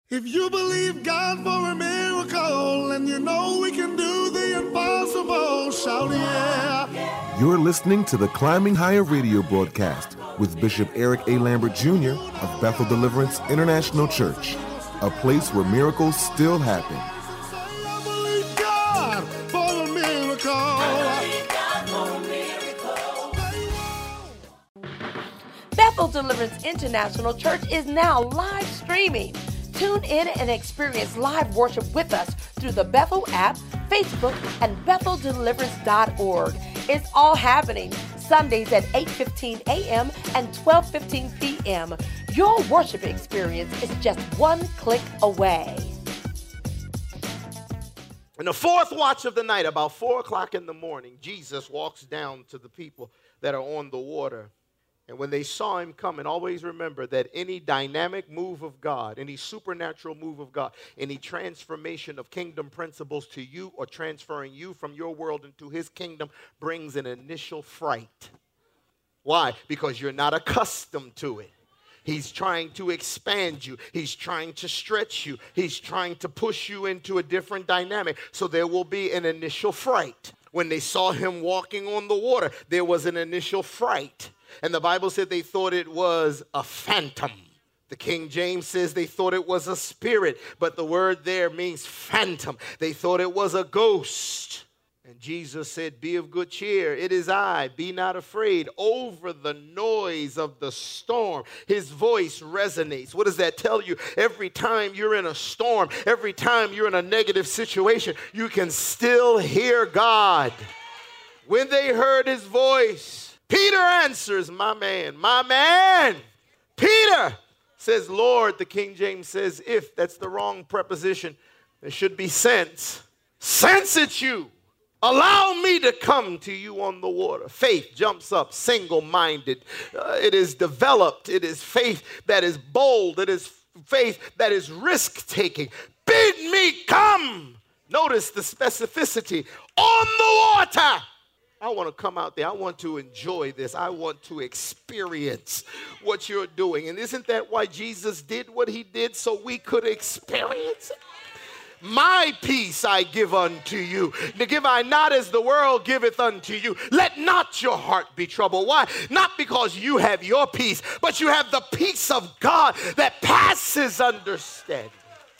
If you believe God for a miracle and you know we can do the impossible, shout yeah. You're listening to the Climbing Higher radio broadcast with Bishop Eric A. Lambert Jr. of Bethel Deliverance International Church, a place where miracles still happen. I believe God for a miracle. Bethel Deliverance International Church is now live streaming. Tune in and experience live worship with us through the Bethel app, Facebook, and BethelDeliverance.org. It's all happening Sundays at 8:15 a.m. and 12:15 p.m. Your worship experience is just one click away. In the fourth watch of the night, about 4 o'clock in the morning, Jesus walks down to the people that are on the water. And when they saw him coming, always remember that any dynamic move of God, any supernatural move of God, any transformation of kingdom principles to you or transferring you from your world into his kingdom brings an initial fright. Why? Because you're not accustomed to it. He's trying to expand you. He's trying to stretch you. He's trying to push you into a different dynamic. So there will be an initial fright. When they saw him walking on the water, there was an initial fright. And the Bible said they thought it was a phantom. The King James says they thought it was a spirit, but the word there means phantom. They thought it was a ghost. And Jesus said, "Be of good cheer. It is I. Be not afraid." Over the noise of the storm, his voice resonates. What does that tell you? Every time you're in a storm, every time you're in a negative situation, you can still hear God. When they heard his voice, Peter answers, my man. Peter says, "Lord," the King James says, "if," that's the wrong preposition. There should be sense. "Sense it's you. Allow me to come to you on the water." Faith jumps up, single-minded. It is developed. It is faith that is bold. It is faith that is risk-taking. "Bid me come." Notice the specificity. "On the water." I want to come out there. I want to enjoy this. I want to experience what you're doing. And isn't that why Jesus did what he did? So we could experience it. "My peace I give unto you. To give I not as the world giveth unto you. Let not your heart be troubled." Why? Not because you have your peace, but you have the peace of God that passes understanding.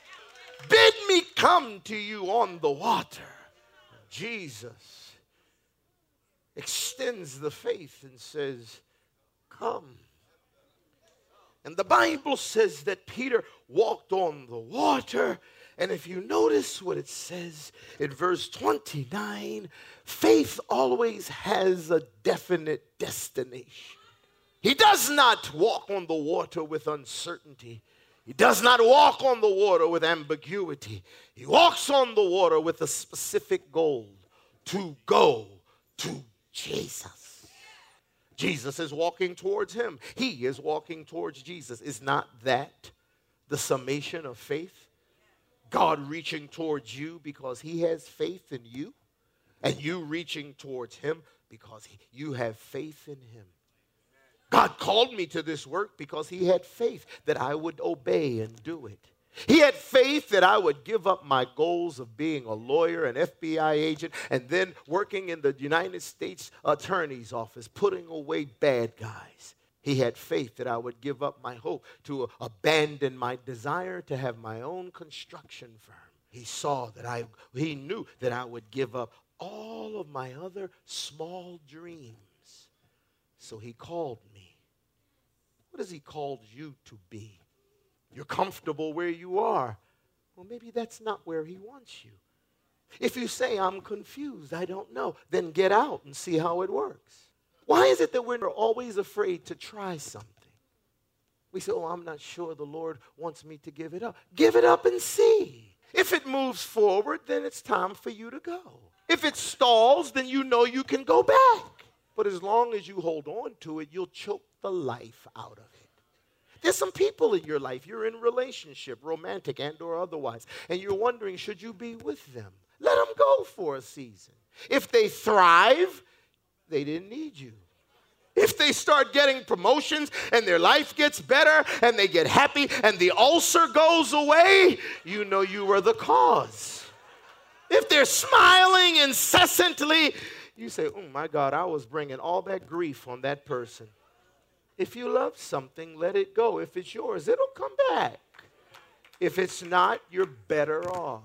"Bid me come to you on the water." Jesus extends the faith and says, "Come." And the Bible says that Peter walked on the water. And if you notice what it says in verse 29, faith always has a definite destination. He does not walk on the water with uncertainty. He does not walk on the water with ambiguity. He walks on the water with a specific goal: to go to Jesus. Jesus is walking towards him. He is walking towards Jesus. Is not that the summation of faith? God reaching towards you because he has faith in you, and you reaching towards him because you have faith in him. God called me to this work because he had faith that I would obey and do it. He had faith that I would give up my goals of being a lawyer, an FBI agent, and then working in the United States Attorney's Office, putting away bad guys. He had faith that I would give up my hope to abandon my desire to have my own construction firm. He knew that I would give up all of my other small dreams. So he called me. What has he called you to be? You're comfortable where you are. Well, maybe that's not where he wants you. If you say, "I'm confused, I don't know," then get out and see how it works. Why is it that we're always afraid to try something? We say, "Oh, I'm not sure the Lord wants me to give it up." Give it up and see. If it moves forward, then it's time for you to go. If it stalls, then you know you can go back. But as long as you hold on to it, you'll choke the life out of it. There's some people in your life, you're in a relationship, romantic and or otherwise, and you're wondering, should you be with them? Let them go for a season. If they thrive, they didn't need you. If they start getting promotions and their life gets better and they get happy and the ulcer goes away, you know you were the cause. If they're smiling incessantly, you say, oh my God, I was bringing all that grief on that person. If you love something, let it go. If it's yours, it'll come back. If it's not, you're better off.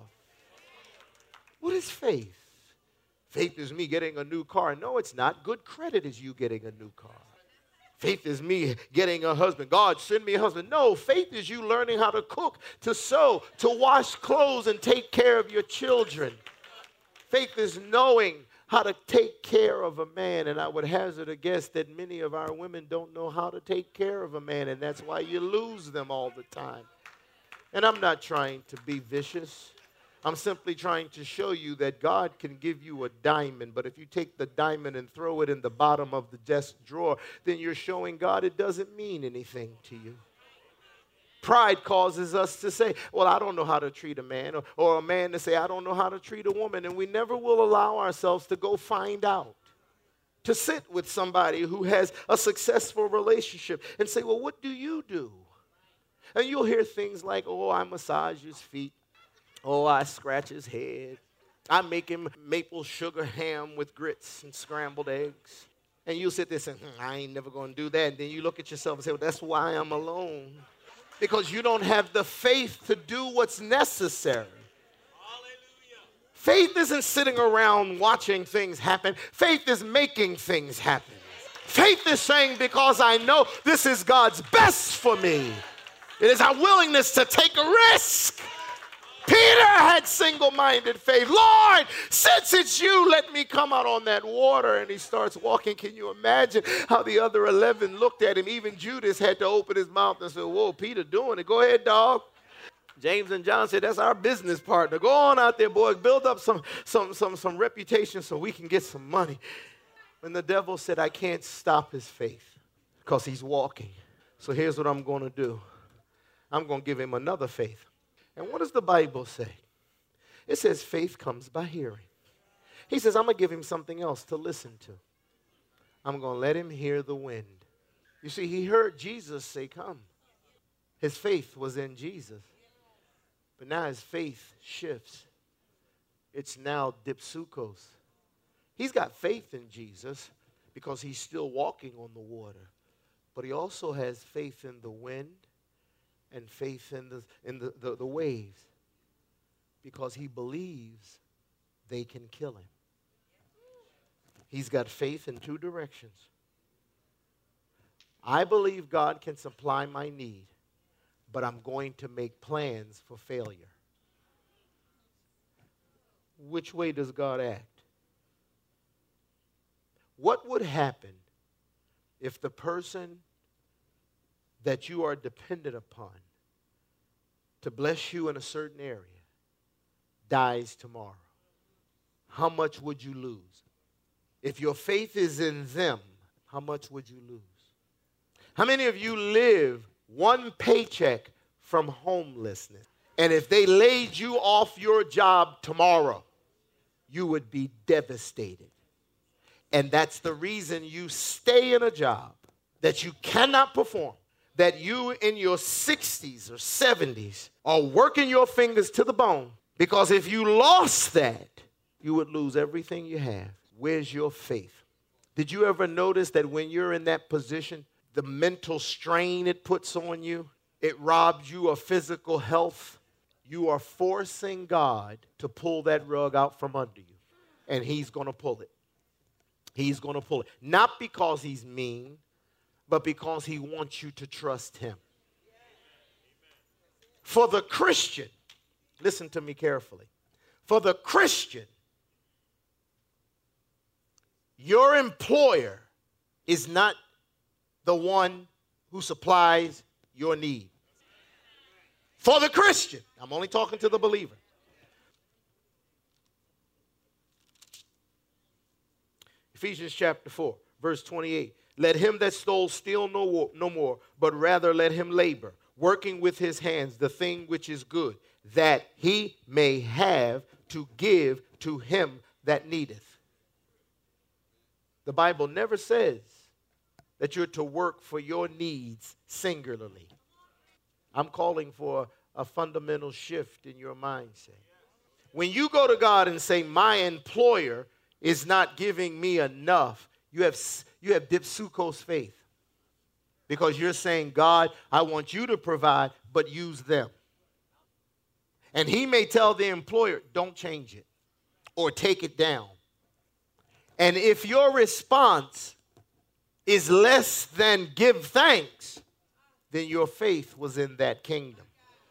What is faith? Faith is me getting a new car. No, it's not. Good credit is you getting a new car. Faith is me getting a husband. God, send me a husband. No, faith is you learning how to cook, to sew, to wash clothes, and take care of your children. Faith is knowing how to take care of a man. And I would hazard a guess that many of our women don't know how to take care of a man, and that's why you lose them all the time. And I'm not trying to be vicious. I'm simply trying to show you that God can give you a diamond, but if you take the diamond and throw it in the bottom of the desk drawer, then you're showing God it doesn't mean anything to you. Pride causes us to say, well, I don't know how to treat a man, or a man to say, I don't know how to treat a woman, and we never will allow ourselves to go find out, to sit with somebody who has a successful relationship and say, well, what do you do? And you'll hear things like, oh, I massage his feet. Oh, I scratch his head. I make him maple sugar ham with grits and scrambled eggs. And you'll sit there saying, I ain't never going to do that. And then you look at yourself and say, well, that's why I'm alone. Because you don't have the faith to do what's necessary. Hallelujah. Faith isn't sitting around watching things happen. Faith is making things happen. Faith is saying, because I know this is God's best for me. It is our willingness to take a risk. Peter had single-minded faith. Lord, since it's you, let me come out on that water. And he starts walking. Can you imagine how the other 11 looked at him? Even Judas had to open his mouth and say, whoa, Peter doing it. Go ahead, dog. James and John said, that's our business partner. Go on out there, boy. Build up some reputation so we can get some money. And the devil said, I can't stop his faith because he's walking. So here's what I'm going to do. I'm going to give him another faith. And what does the Bible say? It says faith comes by hearing. He says, I'm going to give him something else to listen to. I'm going to let him hear the wind. You see, he heard Jesus say, come. His faith was in Jesus. But now his faith shifts. It's now dipsukos. He's got faith in Jesus because he's still walking on the water. But he also has faith in the wind and faith in the waves because he believes they can kill him. He's got faith in two directions. I believe God can supply my need, but I'm going to make plans for failure. Which way does God act? What would happen if the person that you are dependent upon to bless you in a certain area dies tomorrow? How much would you lose? If your faith is in them, how much would you lose? How many of you live one paycheck from homelessness? And if they laid you off your job tomorrow, you would be devastated. And that's the reason you stay in a job that you cannot perform, that you in your 60s or 70s are working your fingers to the bone. Because if you lost that, you would lose everything you have. Where's your faith? Did you ever notice that when you're in that position, the mental strain it puts on you, it robs you of physical health? You are forcing God to pull that rug out from under you. And he's going to pull it. He's going to pull it. Not because he's mean, but because he wants you to trust him. For the Christian, listen to me carefully. For the Christian, your employer is not the one who supplies your need. For the Christian, I'm only talking to the believer. Ephesians chapter 4, verse 28. Let him that stole steal no more, but rather let him labor, working with his hands the thing which is good, that he may have to give to him that needeth. The Bible never says that you're to work for your needs singularly. I'm calling for a fundamental shift in your mindset. When you go to God and say, my employer is not giving me enough, you have dipsukos faith. Because you're saying, God, I want you to provide, but use them. And he may tell the employer, don't change it or take it down. And if your response is less than give thanks, then your faith was in that kingdom.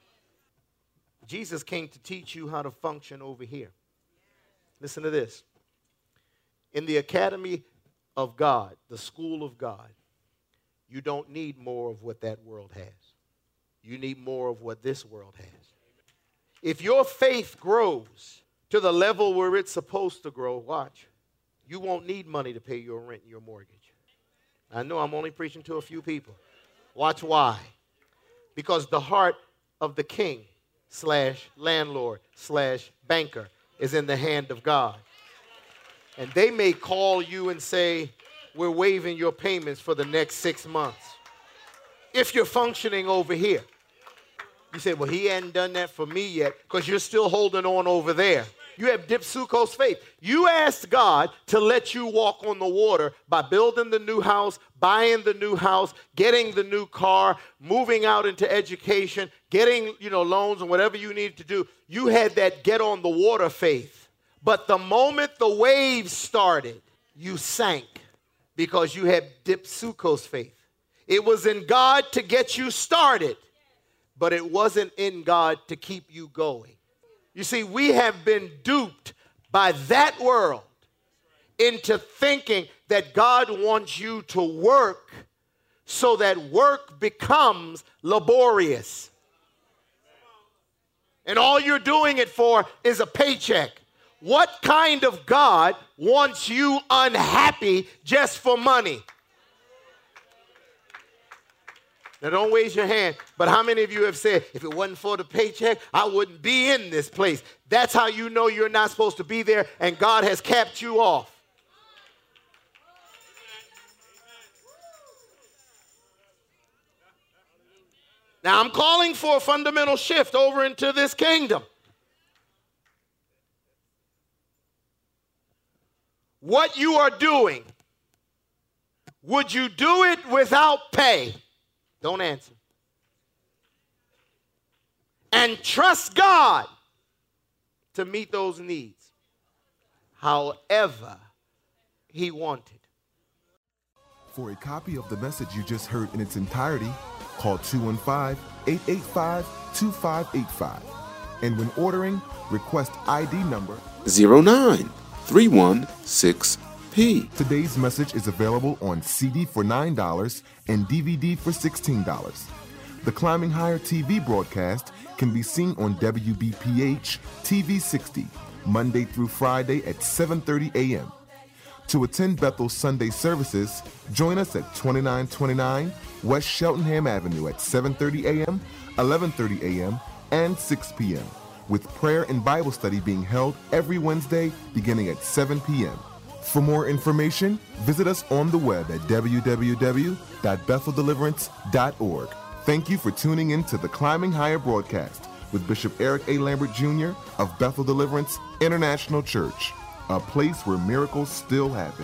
Jesus came to teach you how to function over here. Listen to this. In the academy of God, the school of God, you don't need more of what that world has. You need more of what this world has. If your faith grows to the level where it's supposed to grow, watch, you won't need money to pay your rent and your mortgage. I know I'm only preaching to a few people. Watch why. Because the heart of the king / landlord / banker is in the hand of God. And they may call you and say, we're waiving your payments for the next 6 months. If you're functioning over here. You say, well, he hadn't done that for me yet because you're still holding on over there. You have dipsukos faith. You asked God to let you walk on the water by building the new house, buying the new house, getting the new car, moving out into education, getting, loans and whatever you needed to do. You had that get on the water faith. But the moment the waves started, you sank because you had dipsukos faith. It was in God to get you started, but it wasn't in God to keep you going. You see, we have been duped by that world into thinking that God wants you to work so that work becomes laborious. And all you're doing it for is a paycheck. What kind of God wants you unhappy just for money? Now, don't raise your hand, but how many of you have said, if it wasn't for the paycheck, I wouldn't be in this place? That's how you know you're not supposed to be there, and God has capped you off. Now, I'm calling for a fundamental shift over into this kingdom. What you are doing, would you do it without pay? Don't answer. And trust God to meet those needs however he wanted. For a copy of the message you just heard in its entirety, call 215-885-2585. And when ordering, request ID number 09316P. Today's message is available on CD for $9 and DVD for $16. The Climbing Higher TV broadcast can be seen on WBPH TV 60, Monday through Friday at 7:30 a.m. To attend Bethel's Sunday services, join us at 2929 West Cheltenham Avenue at 7:30 a.m., 11:30 a.m., and 6 p.m., with prayer and Bible study being held every Wednesday beginning at 7 p.m. For more information, visit us on the web at www.betheldeliverance.org. Thank you for tuning in to the Climbing Higher broadcast with Bishop Eric A. Lambert Jr. of Bethel Deliverance International Church, a place where miracles still happen.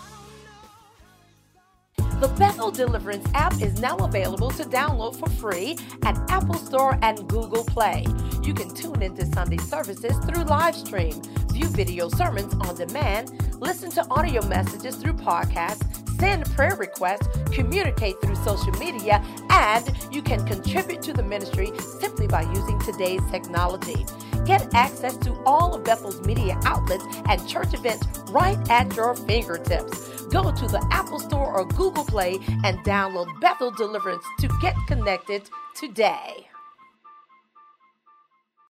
The Bethel Deliverance app is now available to download for free at Apple Store and Google Play. You can tune into Sunday services through live stream, view video sermons on demand, listen to audio messages through podcasts, send prayer requests, communicate through social media, and you can contribute to the ministry simply by using today's technology. Get access to all of Bethel's media outlets and church events right at your fingertips. Go to the Apple Store or Google Play and download Bethel Deliverance to get connected today.